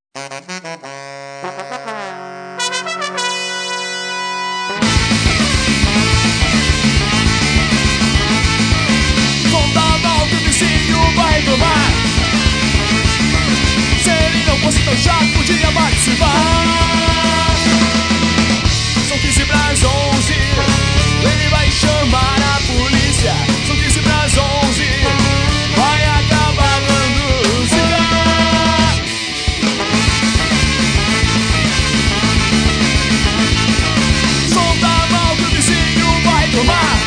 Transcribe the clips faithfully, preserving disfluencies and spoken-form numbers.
Conta mal que o vizinho vai tomar. Se ele não fosse tão chato, podia participar. São quinze pras onze, ele vai chamar a polícia. São quinze pras onze, vai acabar dando cigarro. Conta mal que o vizinho vai tomar.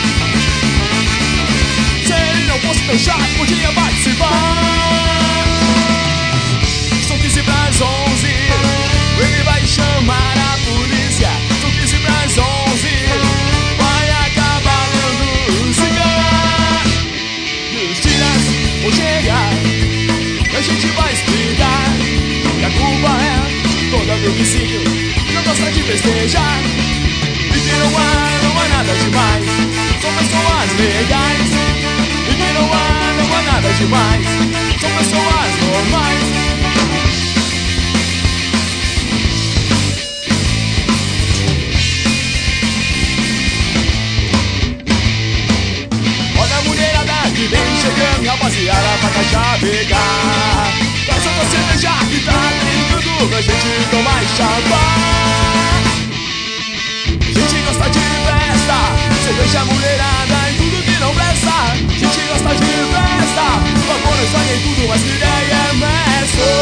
Se ele não fosse tão chato, podia participar. São quinze pras onze, ele vai chamar a polícia. São quinze pras onze, vai acabar dando cigarro. Os dias vão chegar e a gente vai explicar que a culpa é toda do vizinho que não gosta de festejar. E que não há, não há nada demais, são pessoas legais. E que não há, não há nada demais, são pessoas normais. Olha a mulherada que vem chegando, rapaziada, pra chavecar. Traz outra cerveja que tá brincando pra gente tomar e chapar. A gente gosta de festa, cerveja, mulherada e tudo que não presta. A gente gosta de festa, vapor, estraga e tudo, mas que ideia é essa?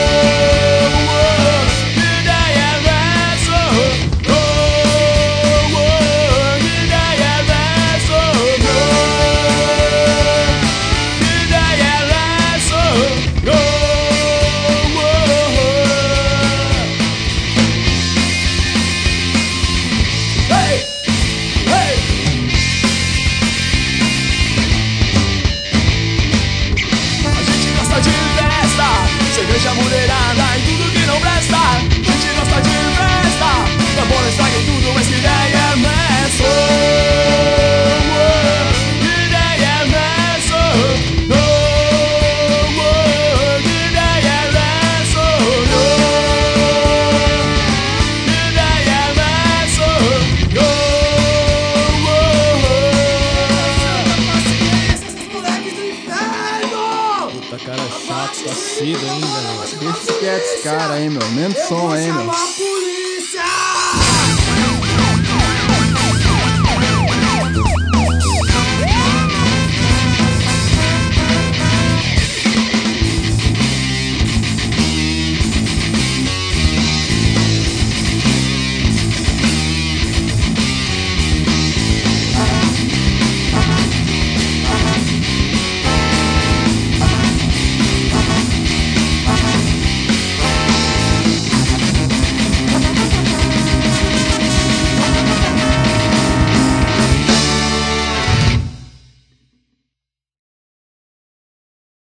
Que ideia é essa? Oh, oh, que ideia é essa? Que ideia é essa? Oh, oh, oh. Hey, hey. A gente gosta de festa, cerveja, mulherada e tudo que não presta. A gente gosta de festa, tambor, estraga e tudo, mas que ideia é essa? Que ideia é essa? Oh, oh, que ideia é essa? Que ideia é essa? Puta cara chato, tá cedo ainda, meu. Deixa quieto esse cara aí, meu. Menos som aí, meu.